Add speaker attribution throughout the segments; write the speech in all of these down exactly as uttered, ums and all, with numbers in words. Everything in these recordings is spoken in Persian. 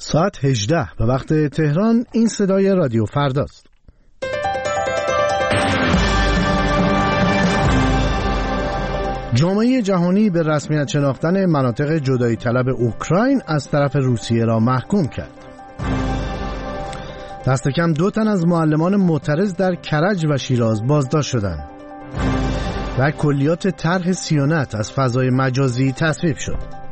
Speaker 1: ساعت هجده به وقت تهران. این صدای رادیو فرداست. جامعه جهانی به رسمیت شناختن مناطق جدایی طلب اوکراین از طرف روسیه را محکوم کرد. دست کم دو تن از معلمان معترض در کرج و شیراز بازداشت شدند و کلیات طرح صیانت از فضای مجازی تصویب شد.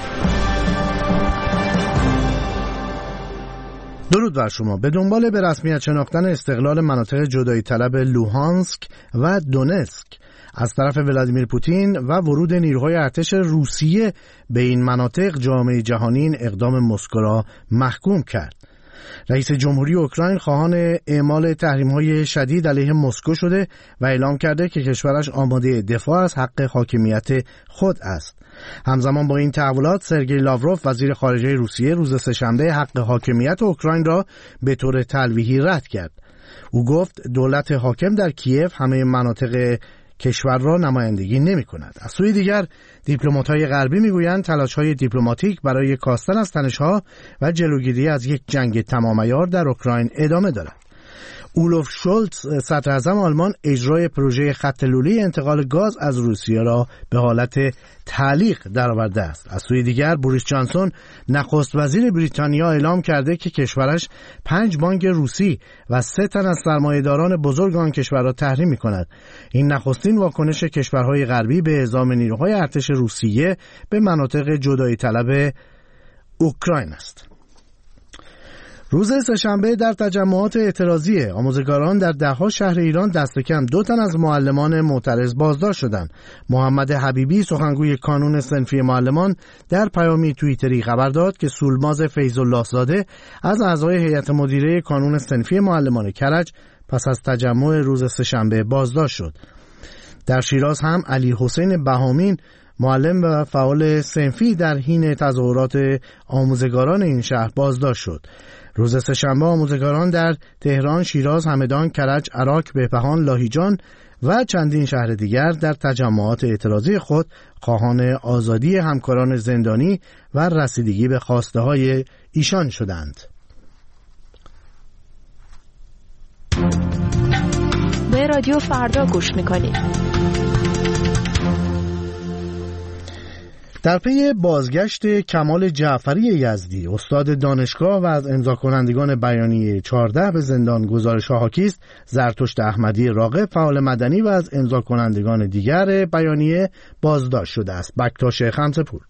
Speaker 1: درود بر شما. به دنبال به رسمیت شناختن استقلال مناطق جدایی طلب لوهانسک و دونتسک از طرف ولادیمیر پوتین و ورود نیروهای ارتش روسیه به این مناطق، جامعه جهانی این اقدام مسکو را محکوم کرد. رئیس جمهوری اوکراین خواهان اعمال تحریم‌های شدید علیه مسکو شده و اعلام کرده که کشورش آماده دفاع از حق حاکمیت خود است. همزمان با این تحولات، سرگئی لاوروف وزیر خارجه روسیه روز سه‌شنبه حق حاکمیت اوکراین را به طور تلویحی رد کرد. او گفت دولت حاکم در کیف همه مناطق کشور را نمایندگی نمی کند. از سوی دیگر دیپلمات‌های غربی میگویند تلاش‌های دیپلماتیک برای کاستن از تنش‌ها و جلوگیری از یک جنگ تمام عیار در اوکراین ادامه دارد. اولوف شولتز صدر اعظم آلمان اجرای پروژه خط لوله انتقال گاز از روسیه را به حالت تعلیق درآورده است. از سوی دیگر بوریس جانسون نخست وزیر بریتانیا اعلام کرده که کشورش پنج بانک روسی و سه تن از سرمایه‌داران بزرگ آن کشور را تحریم می‌کند. این نخستین واکنش کشورهای غربی به اعزام نیروهای ارتش روسیه به مناطق جدایی طلب اوکراین است. روز سه‌شنبه در تجمعات اعتراضی آموزگاران در ده‌ها شهر ایران دست کم دو تن از معلمان معترض بازداشت شدند. محمد حبیبی سخنگوی کانون صنفی معلمان در پیامی توییتری خبر داد که سولماز فیض‌الله زاده از اعضای هیئت مدیره کانون صنفی معلمان کرج پس از تجمع روز سه‌شنبه بازداشت شد. در شیراز هم علی حسین بهامین معلم و فعال صنفی در حین تظاهرات آموزگاران این شهر بازداشت شد. روز سه‌شنبه آموزگاران در تهران، شیراز، همدان، کرج، عراق، بهبهان، لاهیجان و چندین شهر دیگر در تجمعات اعتراضی خود خواهان آزادی همکاران زندانی و رسیدگی به خواسته های ایشان شدند.
Speaker 2: به رادیو فردا گوش میکنید.
Speaker 1: در پی بازگشت کمال جعفری یزدی، استاد دانشگاه و از امضا کنندگان بیانیه چهارده به زندان گزارش‌ها حاکی است، زرتشت احمدی راغب فعال مدنی و از امضا کنندگان دیگر بیانیه بازداشت شده است. بکتاش خمسه‌پور.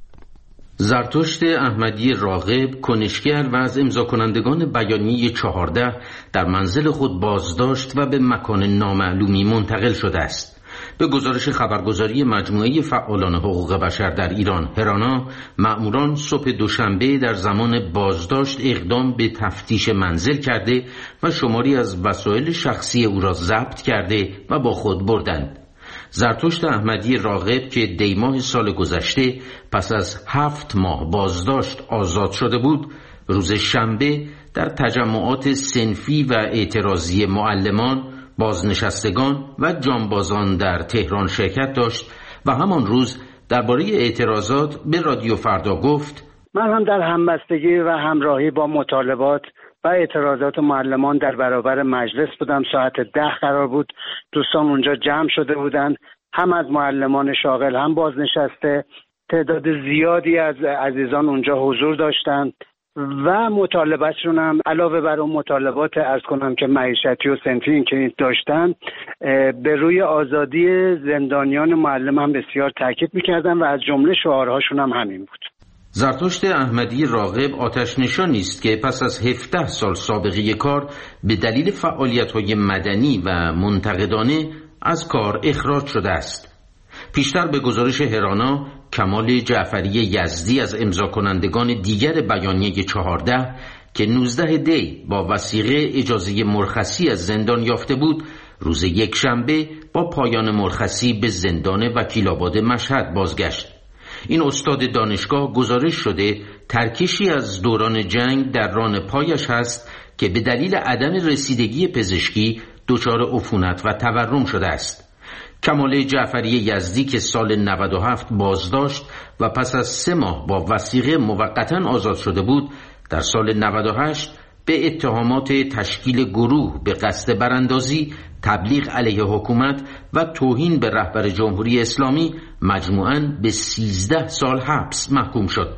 Speaker 3: زرتشت احمدی راغب کنشگر و از امضا کنندگان بیانیه چهارده در منزل خود بازداشت و به مکان نامعلومی منتقل شده است. به گزارش خبرگزاری مجموعه فعالان حقوق بشر در ایران هرانا، مأموران صبح دوشنبه در زمان بازداشت اقدام به تفتیش منزل کرده و شماری از وسایل شخصی او را ضبط کرده و با خود بردند. زرتشت احمدی راغب که دی ماه سال گذشته پس از هفت ماه بازداشت آزاد شده بود، روز شنبه در تجمعات صنفی و اعتراضی معلمان، بازنشستگان و جانبازان در تهران شرکت داشت و همان روز درباره اعتراضات به رادیو فردا گفت:
Speaker 4: من هم در همبستگی و همراهی با مطالبات و اعتراضات معلمان در برابر مجلس بودم. ساعت ده قرار بود، دوستان اونجا جمع شده بودند، هم از معلمان شاغل هم بازنشسته. تعداد زیادی از عزیزان اونجا حضور داشتند و مطالباتشون هم علاوه بر اون مطالبات عرض کنم که معیشتی و صنفی که داشتن، به روی آزادی زندانیان معلم هم بسیار تاکید میکردن و از جمله شعارهاشون هم همین بود.
Speaker 3: زرتشت احمدی راغب آتش نشانی است که پس از هفده سال سابقه کار به دلیل فعالیت‌های مدنی و منتقدانه از کار اخراج شده است. پیشتر به گزارش هرانا، کمال جعفری یزدی از امضا کنندگان دیگر بیانیه چهارده که نوزده دی با وثیقه اجازه مرخصی از زندان یافته بود، روز یک شنبه با پایان مرخصی به زندان وکیل‌آباد مشهد بازگشت. این استاد دانشگاه گزارش شده ترکشی از دوران جنگ در ران پایش هست که به دلیل عدم رسیدگی پزشکی دچار عفونت و تورم شده است. کمال جعفری یزدی که سال نود و هفت بازداشت و پس از سه ماه با وثیقه موقتا آزاد شده بود، در سال نود و هشت به اتهامات تشکیل گروه به قصد براندازی، تبلیغ علیه حکومت و توهین به رهبر جمهوری اسلامی مجموعاً به سیزده سال حبس محکوم شد.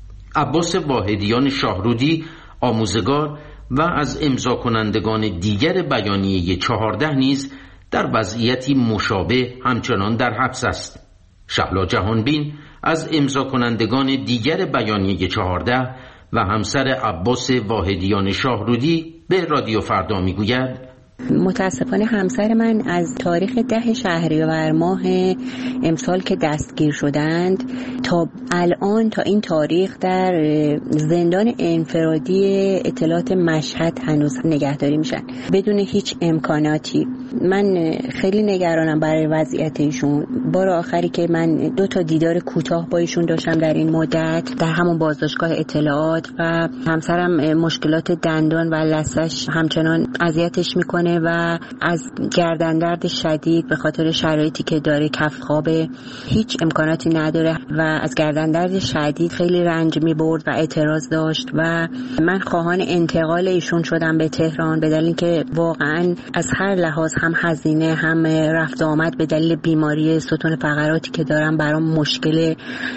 Speaker 3: عباس واحدیان شاهرودی، آموزگار و از امضا کنندگان دیگر بیانیه چهارده نیز در وضعیتی مشابه همچنان در حبس است. شهلا جهانبین از امضا کنندگان دیگر بیانیه چهارده و همسر عباس واحدیان شاهرودی به رادیو فردا میگوید:
Speaker 5: متاسفانه همسر من از تاریخ ده شهریور ماه امسال که دستگیر شدند تا الان، تا این تاریخ در زندان انفرادی اطلاعات مشهد هنوز نگهداری میشن بدون هیچ امکاناتی. من خیلی نگرانم برای وضعیت ایشون. بار آخری که من دو تا دیدار کوتاه با ایشون داشتم در این مدت در همون بازداشتگاه اطلاعات و همسرم مشکلات دندان و لثه‌اش همچنان اذیتش میکنه و از گردن درد شدید به خاطر شرایطی که داره، کف خوابه، هیچ امکاناتی نداره و از گردن درد شدید خیلی رنج میبرد و اعتراض داشت و من خواهان انتقال ایشون شدم به تهران به دلیل که واقعا از هر لحاظ، هم هزینه هم رفت آمد به دلیل بیماری ستون فقراتی که دارم برام مشکله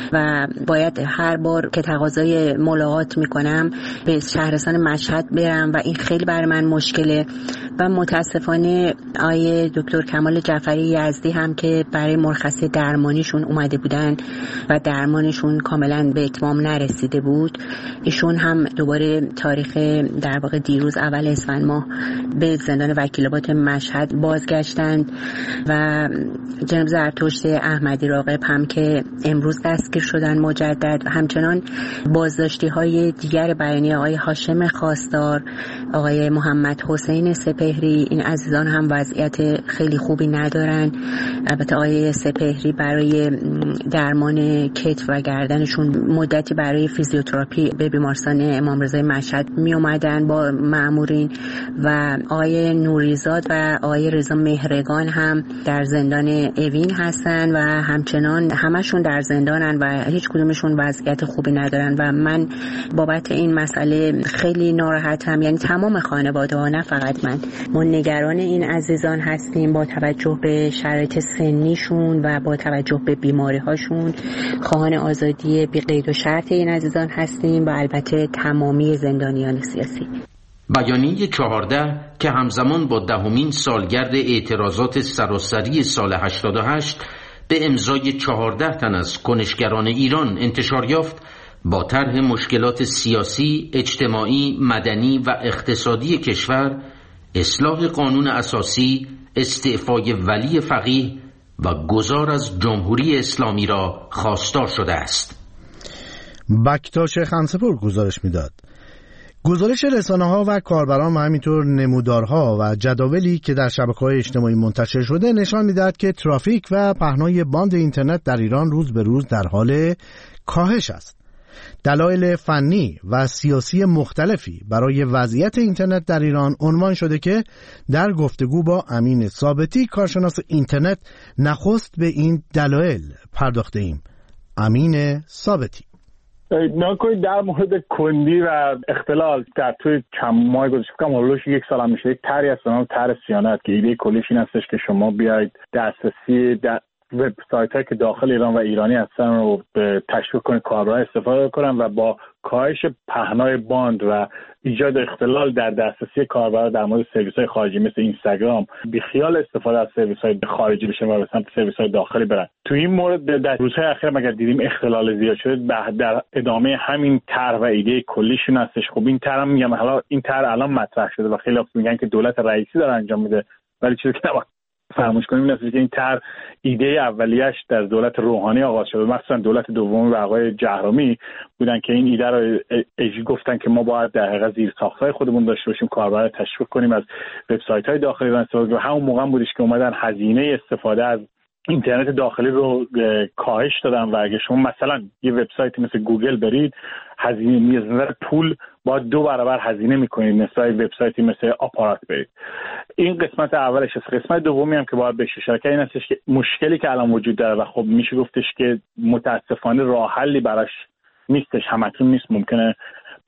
Speaker 5: و باید هر بار که تقاضای ملاقات میکنم به شهرستان مشهد برم و این خیلی برای من مشکله. و متاسفانه آیه دکتر کمال جعفری یزدی هم که برای مرخصی درمانیشون اومده بودن و درمانشون کاملا به اتمام نرسیده بود، ایشون هم دوباره تاریخ در واقع دیروز اول اسفند ماه به زندان وکیلابات مشهد بازگشتند و جناب زرتشت احمدی راغب هم که امروز دستگیر شدن مجدد. همچنان بازداشتی های دیگر بیانیه آقای هاشم خواستار، آقای محمد حسین سپهری، این عزیزان هم وضعیت خیلی خوبی ندارن. البته آقای سپهری برای درمان کتف و گردنشون مدتی برای فیزیوتراپی به بیمارستان امام رضای مشهد می اومدن با مأمورین و آقای نوریزاد و آقای رضا مهرگان هم در زندان اوین هستن و همچنان همشون در زندانن و هیچ کدومشون وضعیت خوبی ندارن و من بابت این مسئله خیلی ناراحتم. یعنی تمام خانواده ها، نه فقط من، ما نگران این عزیزان هستیم با توجه به شرایط سنیشون و با توجه به بیماری هاشون. خواهان آزادی بی قید و شرط این عزیزان هستیم و البته تمامی زندانیان سیاسی.
Speaker 3: بیانیه چهارده که همزمان با دهمین سالگرد اعتراضات سراسری سال هشتاد و هشت به امضای چهارده تن از کنشگران ایران انتشار یافت، با طرح مشکلات سیاسی، اجتماعی، مدنی و اقتصادی کشور، اصلاح قانون اساسی، استعفای ولی فقیه و گذار از جمهوری اسلامی را خواستار شده است.
Speaker 1: بکتاش خمسه‌پور گزارش میداد. گزارش رسانه‌ها و کاربران و همینطور نمودارها و جداولی که در شبکه‌های اجتماعی منتشر شده نشان می‌دهد که ترافیک و پهنای باند اینترنت در ایران روز به روز در حال کاهش است. دلایل فنی و سیاسی مختلفی برای وضعیت اینترنت در ایران عنوان شده که در گفتگو با امین ثابتی، کارشناس اینترنت، نخست به این دلایل پرداخته ایم. امین ثابتی:
Speaker 6: ناکنید در مورد کندی و اختلال در توی چند ماه گذشته، فکر کنم حدودش یک سال هم میشه، یک طرحی هست به نام طرح صیانت که ایده کلیش این هستش که شما بیاید دسترسی در وبسایت‌هایی که داخل ایران و ایرانی هستن رو تشویق کنید کاربران استفاده کنن و با کاهش پهنای باند و ایجاد اختلال در دسترسی کاربران در مورد سرویس‌های خارجی مثل اینستاگرام بیخیال استفاده از سرویس‌های خارجی بشن و به سمت سرویس‌های داخلی برن. تو این مورد در روزهای اخیر مگر دیدیم اختلال زیاد شده، در ادامه همین طرح و ایده کلیشون هستش. خب این طرح میگم حالا این طرح الان مطرح شده و خیلی میگن که دولت رئیسی داره انجام میده، ولی چیزی که فراموش کنیم این است که این طرح ایده اولیش در دولت روحانی آغاز شده، مخصوصا دولت دومی و آقای جهرومی بودن که این ایده رو اجی گفتن که ما باید در حقیقت زیر ساخت‌های خودمون داشته باشیم، کاربرا تشویق کنیم از وبسایت‌های داخلی و استفاده. و همون موقع بودش که اومدن هزینه استفاده از اینترنت داخلی رو کاهش دادن و اگه شما مثلا یه وبسایت مثل گوگل برید، هزینه میزنه پول با دو برابر هزینه میکنید نسبت به وبسایتی مثل آپارات برید. این قسمت اولش است. قسمت دومی هم که باید بهش اشاره کنیم این هستش که مشکلی که الان وجود داره و خب میشه گفتش که متاسفانه راه حلی براش نیستش، همکنون نیست، ممکنه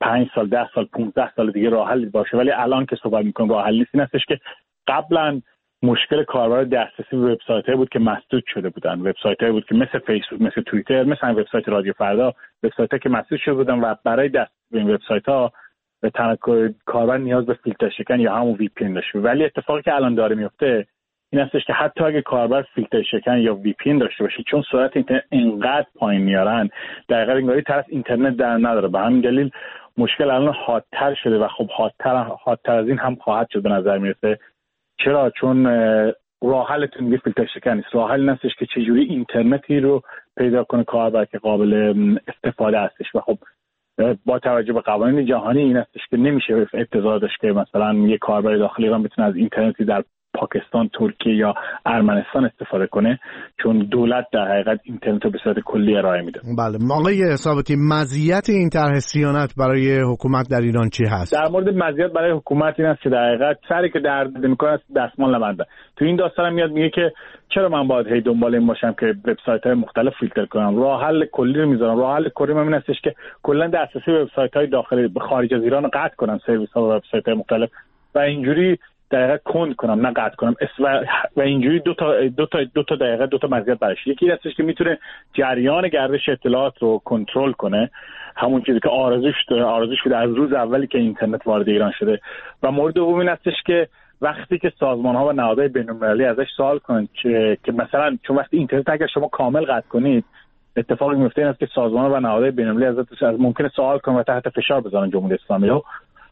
Speaker 6: پنج سال ده سال پانزده سال دیگه راه حل باشه، ولی الان که صحبت میکنم راه حل نیست. این هستش که قبلا مشکل کاربر دسترسی به وبسایت‌هایی بود که مسدود شده بودن، وبسایت‌هایی بود که مثل فیسبوک، مثل توییتر، مثل وبسایت رادیو فردا، وبسایت‌هایی که مسدود شده بودن و برای دست به این وبسایت‌ها به تنها کاربر نیاز به فیلتر شکن یا همون وی پی ان داشته. ولی اتفاقی که الان داره میفته این هستش که حتی اگه کاربر فیلتر شکن یا وی پی ان داشته باشه، چون سرعت اینترنت اینقدر پایین میارن دقیقاً انگاری طرف اینترنت در نداره. به همین دلیل مشکل الان حادتر شده و خب حادتر حادتر از این هم خواهد شد به نظر میرسه. چرا؟ چون راه حلتون دیگه فیلتر شکن نیست. راه حل هستش که چجوری اینترنتی رو پیدا کنه کاربر که قابل استفاده هستش و خب با توجه به قوانین جهانی این هستش که نمیشه ابتذال داشت که مثلا یه کاربر داخل ایران بتونه از اینترنتی در پاکستان، ترکیه یا ارمنستان استفاده کنه، چون دولت در حقیقت اینترنت رو به صورت کلی ارائه میده.
Speaker 1: بله، آقای ثابتی، مزیت این طرح صیانت برای حکومت در ایران چی هست؟
Speaker 6: در مورد مزیت برای حکومت این است که در حقیقت سری که درد میکنه دستمال نبنده. تو این داستان میاد میگه که چرا من باید هی دنبال این باشم که وبسایت‌های مختلف فیلتر کنم؟ راه حل کلی رو میذارم. راه حل کلی من این هستش که کلا دسترسی به وبسایت‌های داخلی به خارج از ایران رو قطع کنم، سرویس‌ها و وبسایت‌های مختلف، و اینجوری دقیقاً کند کنم، نه قطع کنم. و, و اینجوری دو تا دو تا دو تا دقیقاً دو تا مزیت برش. یکی هستش که میتونه جریان گردش اطلاعات رو کنترل کنه، همون چیزی که آرزوش داره آرزوش بوده از روز اولی که اینترنت وارد ایران شده. و مورد دوم این هستش که وقتی که سازمان‌ها و نهادهای بین‌المللی ازش سوال کنن که که مثلا چون وقتی اینترنت اگر شما کامل قطع کنید، اتفاقی میفته این است که سازمان‌ها و نهادهای بین‌المللی ازش از ممکنه سوال کنن و تحت فشار بذارن جمهوری اسلامی رو.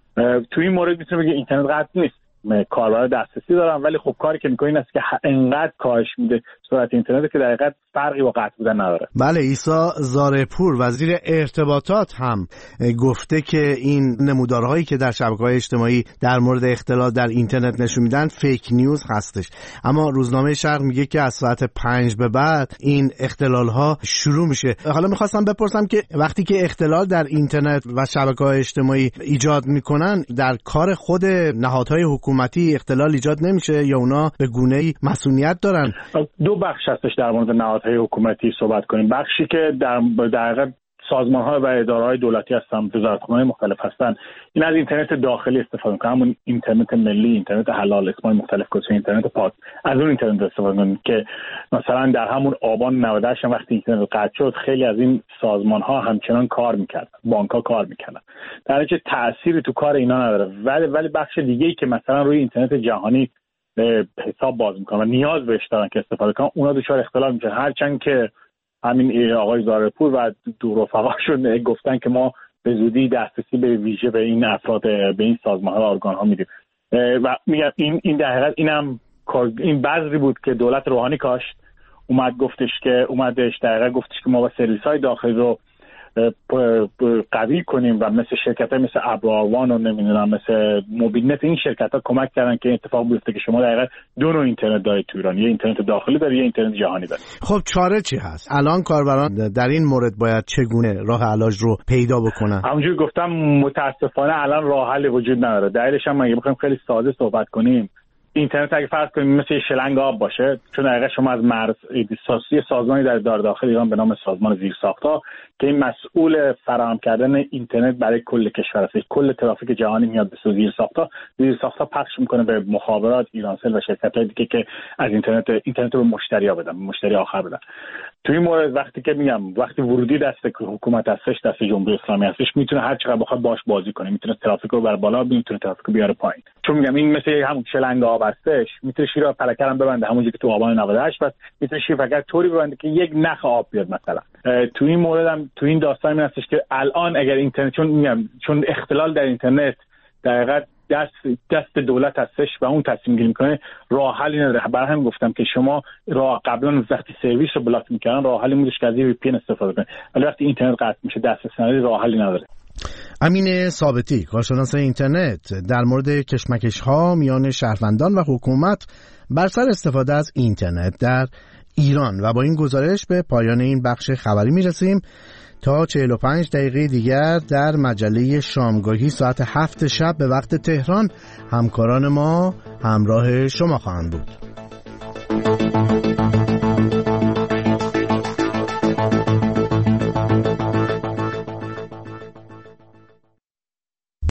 Speaker 6: تو این مورد میتونه بگه اینترنت قطع نیست، کاربر دسترسی دارم، ولی خب کاری که میکنه این است که انقدر کاهش میده سرعت اینترنت که در حقیقت فرقی با قطع بودن نداره.
Speaker 1: بله، عیسی زارعپور وزیر ارتباطات هم گفته که این نمودارهایی که در شبکه‌های اجتماعی در مورد اختلال در اینترنت نشون میدن فیک نیوز هستش، اما روزنامه شرق میگه که از ساعت پنج به بعد این اختلال‌ها شروع میشه. حالا میخواستم بپرسم که وقتی که اختلال در اینترنت و شبکه‌های اجتماعی ایجاد میکنن، در کار خود نهادهای حکومتی اختلال ایجاد نمیشه یا اونا به گونه‌ای مسئولیت دارن؟
Speaker 6: دو بخش هستش در مورد نهادهای حکومتی صحبت کنیم. بخشی که در در سازمان‌ها و اداره‌های دولتی هستن، وزارتخانه‌های مختلف هستن، این از اینترنت داخلی استفاده می‌کنن، همون اینترنت ملی، اینترنت حلال، اسمای مختلف گذاشته، اینترنت پاک، از اون اینترنت استفاده می‌کنن که مثلا در همون آبان نود و هشت وقتی اینترنت قطع شد، خیلی از این سازمان‌ها همچنان کار می‌کردن، بانک‌ها کار می‌کردن، در نتیجه تأثیری تو کار اینا نداره. ولی ولی بخش دیگه‌ای که مثلا روی اینترنت جهانی حساب باز می‌کنن و نیاز بهش دارن که استفاده کنن، اونا دچار اختلال میشن. هرچند که همین آقای زارعپور و دو رفقاشون گفتن که ما به زودی دسترسی به ویژه به این افراد، به این سازمان‌ها و ارگان‌ها میدیم و میگم این این در حقیقت اینم این بذری بود که دولت روحانی کاشت، اومد گفتش که اومدش در حقیقت گفتش که ما با سرویس‌های داخلی رو قوی کنیم و مثل شرکت‌های مثل ابراروان و نمیدونم مثل موبیلنت، این شرکت‌ها کمک کردن که اتفاق بیفته که شما در حقیقت دو نوع اینترنت دارید تو ایران، یه اینترنت داخلی دارید، یه اینترنت جهانی دارید.
Speaker 1: خب چاره چی هست؟ الان کاربران در این مورد باید چگونه راه علاج رو پیدا بکنن؟
Speaker 6: همونجوری گفتم متاسفانه الان راه حل وجود نداره. دلیلش هم اگه بخوایم خیلی ساده صحبت کنیم، اینترنت اگه فرض کنیم مثل شلنگ آب باشه، چون دقیقا شما از مرز سازی سازمانی در دار داخل ایران به نام سازمان زیرساخت‌ها که این مسئول فراهم کردن اینترنت برای کل کشور است، کل ترافیک جهانی میاد به زیرساخت‌ها، زیرساخت‌ها پخش میکنه به مخابرات، ایرانسل و شرکت‌های دیگه که از اینترنت اینترنت رو به مشتری‌ها بدن، به مشتری آخر بدن. تو این مورد وقتی که میگم وقتی ورودی دست حکومت هستش، دست جمهوری اسلامی هستش، میتونه هر چقدر بخواد باش بازی کنه، میتونه ترافیک رو بر بالا، میتونه ترافیک رو بیاره پایین. چون میگم این مثل همون شلنگ آب هستش، میتونه شیر پلکر هم ببنده همونجوری که تو آبان نود و هشت بس، میتونه شیر پلکر طوری ببنده که یک نخ آب بیاد مثلا. تو این مورد هم تو این داستان این هستش که الان اگر اینترنت، چون میگم چون اختلال در اینترنت در حقیقت دست دست دولت هستش و اون تصمیم گیری میکنه، راه حلی نداره. برای همین گفتم که شما راه قبلا وقتی سرویس رو بلاک میکردن، راه حلی بودش که از وی پی ان استفاده کنید، ولی وقتی اینترنت قطع میشه دسترسی نداری، راه حلی نداره.
Speaker 1: امین ثابتی، کارشناس اینترنت، در مورد کشمکش‌ها میان شهروندان و حکومت بر سر استفاده از اینترنت در ایران. و با این گزارش به پایان این بخش خبری میرسیم. تا چهل و پنج دقیقه دیگر در مجله شامگاهی ساعت هفت شب به وقت تهران همکاران ما همراه شما خواهند بود.